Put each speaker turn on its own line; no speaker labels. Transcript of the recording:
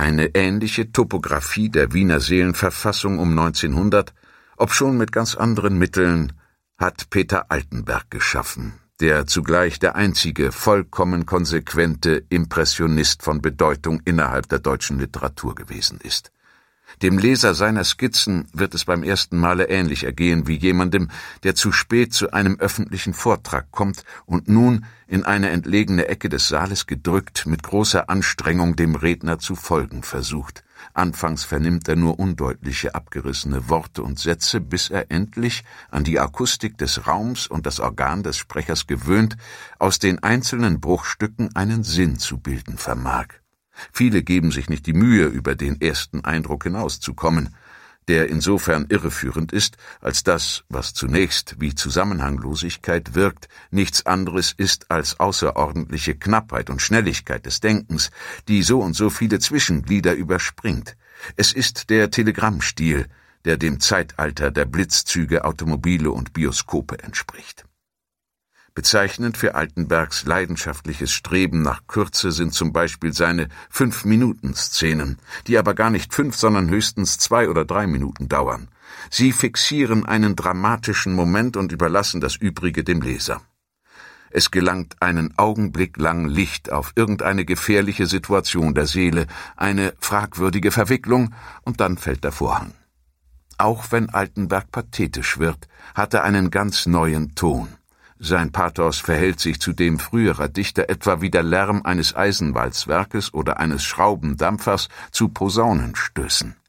Eine ähnliche Topographie der Wiener Seelenverfassung um 1900, obschon mit ganz anderen Mitteln, hat Peter Altenberg geschaffen, der zugleich der einzige vollkommen konsequente Impressionist von Bedeutung innerhalb der deutschen Literatur gewesen ist. Dem Leser seiner Skizzen wird es beim ersten Male ähnlich ergehen wie jemandem, der zu spät zu einem öffentlichen Vortrag kommt und nun, in eine entlegene Ecke des Saales gedrückt, mit großer Anstrengung dem Redner zu folgen versucht. Anfangs vernimmt er nur undeutliche, abgerissene Worte und Sätze, bis er endlich, an die Akustik des Raums und das Organ des Sprechers gewöhnt, aus den einzelnen Bruchstücken einen Sinn zu bilden vermag. Viele geben sich nicht die Mühe, über den ersten Eindruck hinauszukommen, der insofern irreführend ist, als das, was zunächst wie Zusammenhanglosigkeit wirkt, nichts anderes ist als außerordentliche Knappheit und Schnelligkeit des Denkens, die so und so viele Zwischenglieder überspringt. Es ist der Telegrammstil, der dem Zeitalter der Blitzzüge, Automobile und Bioskope entspricht. Bezeichnend für Altenbergs leidenschaftliches Streben nach Kürze sind zum Beispiel seine 5-Minuten-Szenen, die aber gar nicht 5, sondern höchstens 2 oder 3 Minuten dauern. Sie fixieren einen dramatischen Moment und überlassen das Übrige dem Leser. Es gelangt einen Augenblick lang Licht auf irgendeine gefährliche Situation der Seele, eine fragwürdige Verwicklung, und dann fällt der Vorhang. Auch wenn Altenberg pathetisch wird, hat er einen ganz neuen Ton. Sein Pathos verhält sich zu dem früherer Dichter etwa wie der Lärm eines Eisenwalzwerkes oder eines Schraubendampfers zu Posaunenstößen.